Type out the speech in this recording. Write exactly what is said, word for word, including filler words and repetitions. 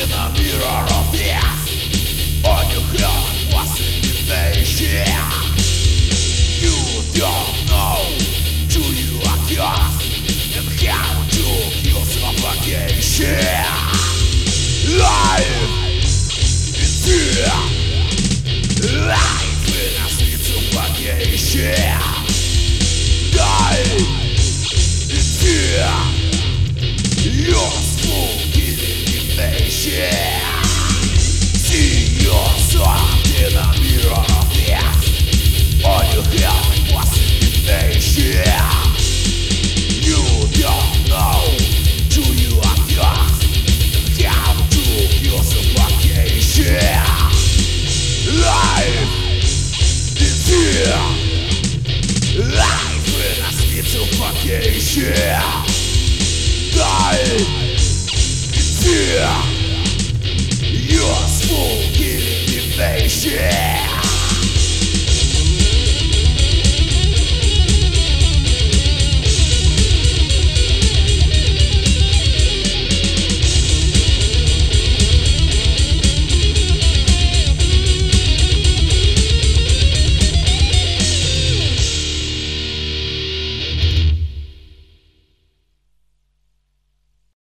in a mirror of death. On your head was invasion. You don't know who you are cast and how to kill suffocation. Life in fear. Life in a sweet suffocation. Die in fear. Your soul killing invasion. See yourself in a mirror of death. On your head was invasion. You don't know who you are cast and how to kill suffocation. Life in fear. Life in a sweet suffocation. Die in fear. Your soul killing invasion.